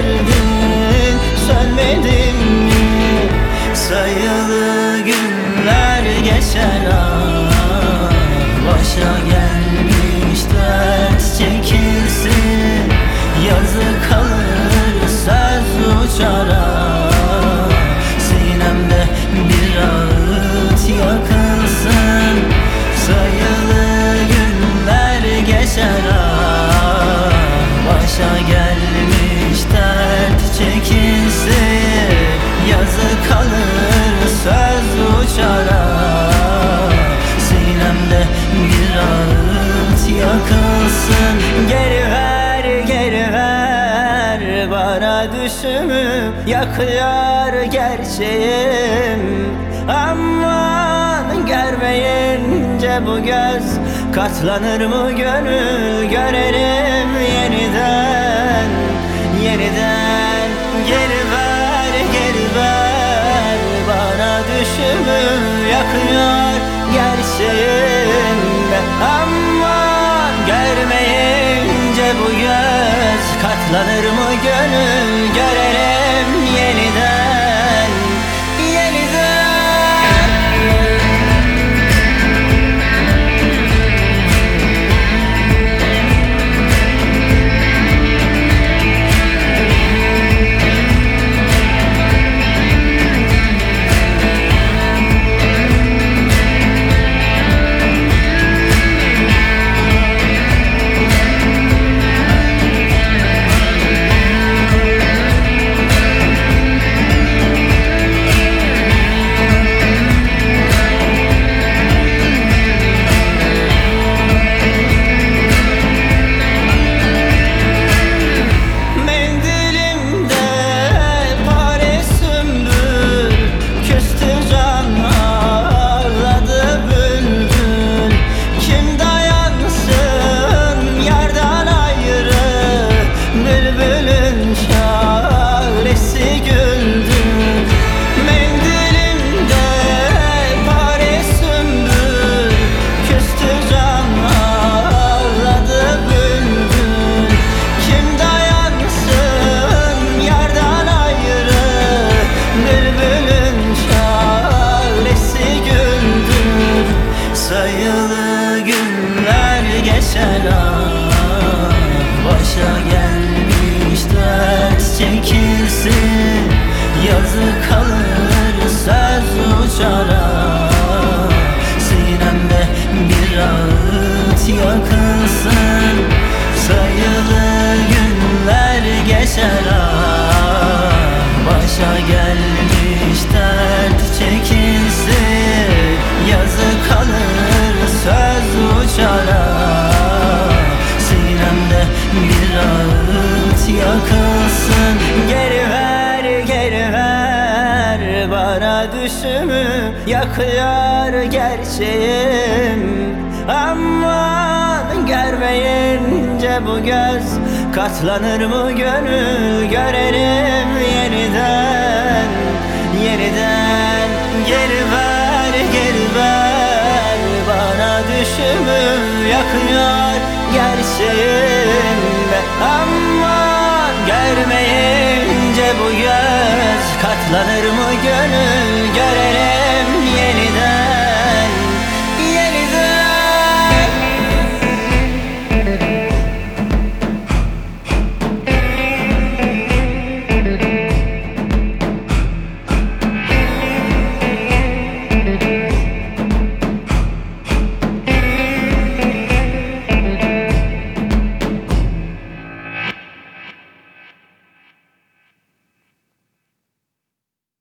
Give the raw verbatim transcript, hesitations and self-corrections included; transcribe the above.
verdin, sönmedin mi? Sayılı günler geçer, ah başa gelmiş dert çekilsin. Yazı kalır söz uçar, ah sinemde bir ağıt yakılsın. Sayılı günler geçer, ah başa gelmiş dert çekilsin. Yazı kalır söz uçar, ah sinemde bir ağıt yakılsın. Geri ver, geri ver bana düşümü, yakıyor gerçeğim. Aman görmeyince bu göz, katlanır mı gönül? Görelim yeniden, yeniden. Geri ver, geri ver bana düşümü, yakıyor gerçeğim. Aman görmeyince bu göz, katlanır mı gönül? Görelim yeniden, yeniden. Sayılı günler geçer, ah başa gelmiş dert çekilsin. Yazı kalır söz uçar, ah sinemde bir ağıt yakılsın. Sayılı günler geçer, ah başa gelmiş dert çekilsin. Yazı kalır söz uçar, ah sinemde bir ağıt yakılsın. Geri ver, geri ver bana düşümü, yakıyor gerçeğim. Aman görmeyince bu göz, katlanır mı gönül? Görelim yeniden, yeniden. Geri ver, geri ver bana düşümü, yakıyor gerçeğim. Aman görmeyince bu göz, katlanır mı gönül?